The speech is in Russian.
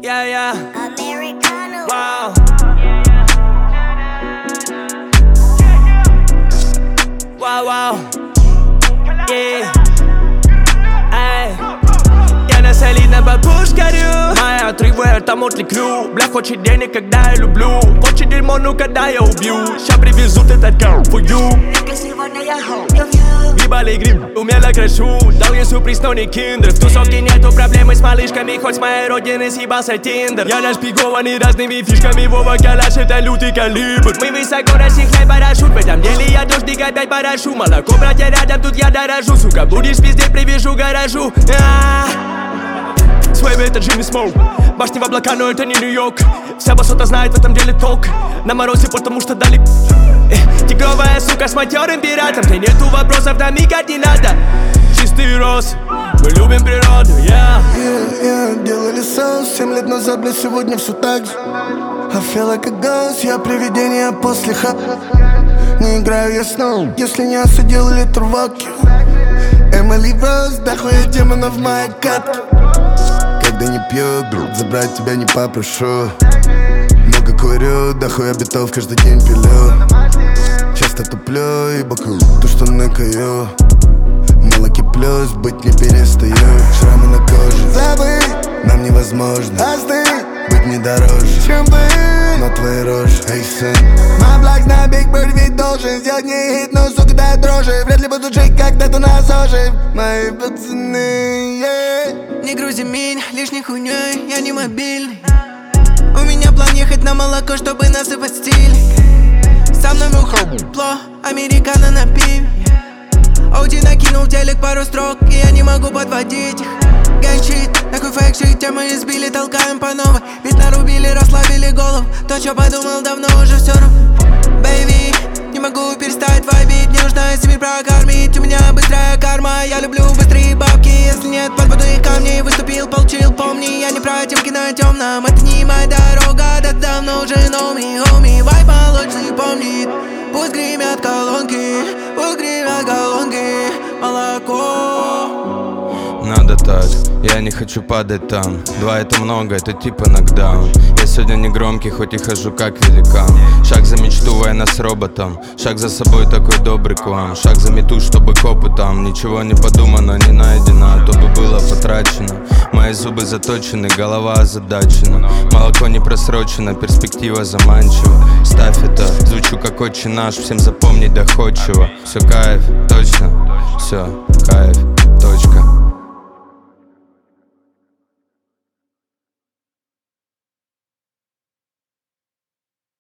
yeah. Americano. Wow. Wow. Yeah. Эй. Я на солидном бабуш горю. Моя тревога, там Мотли Крю. Бля, хочет денег, когда я люблю. Хочет дерьмо, ну когда я убью. Ща привезут этот кар for you. Сегодня я ебали гриб, умело крашу. Дал ей сюрприз, но не киндер. В тусовке нету проблемы с малышками. Хоть с моей родины съебался Тиндер. Я нашпигованный разными фишками. Вова калаш, это лютый калибр. Мы высоко рассекляй парашют. В этом деле я дождик опять порошу. Молоко, братья, рядом, тут я дорожу. Сука, будешь пиздеть, привяжу гаражу. Свой это Джимми Смоук. Башни в облака, но это не Нью-Йорк. Вся басота знает в этом деле толк. На морозе, потому что дали тигровая сука с матерым пиратом. Где нету вопросов, там и координата. Чистый рост, мы любим природу, yeah. Делали соус 7 лет назад, бля, сегодня все так же. I feel like a ghost, я привидение после ха. Не играю я снова, если не осудил литр водки. Эмили Роуз, дохуя демонов в моей катке. Когда не пью, забрать тебя не попрошу. Много курю, дохуя битов каждый день пилю. Часто туплю и баку, то что накаю. Молоки плюс, быть не перестаю. Шрамы на коже, забыть нам невозможно. Остыть, быть не дороже, чем ты, но твои рожи, эй, сын. My black на Big Bird ведь должен сделать не хит, но сука дай дрожи. Вряд ли буду жить когда-то на ЗОЖе. Мои пацаны, yeah. Не грузи меня лишней хуйней, я не мобильный. У меня план ехать на молоко, чтобы насыпать стиль. Со мной мухло, американо на пиве. Оуди накинул в телек пару строк, и я не могу подводить их. Гэншит, такой фэк-шит, темы избили, толкаем по новой. Ведь нарубили, расслабили голову. То, что подумал, давно уже все равно. Бэйби, не могу перестать вайбить. Мне нужно семьи прокормить, у меня быстрая карма. Я люблю быстрые бабки, если нет, подводу их камней. Выступил, получил, помни, я не про темки на темном. Это не моя дорога, да давно уже хоми. Вайб молочный помнит, пусть гремят колонки, молоко. Надо так, я не хочу падать там. 2 это много, это типа нокдаун. Я сегодня не громкий, хоть и хожу как великан. Шаг за мечту, война с роботом. Шаг за собой, такой добрый к вам. Шаг за мету, чтобы копы там. Ничего не подумано, не найдено, а то бы было потрачено. Мои зубы заточены, голова озадачена. Молоко не просрочено, перспектива заманчива. Ставь это, звучу как отче наш, всем запомнить доходчиво. Все кайф, точно, все кайф.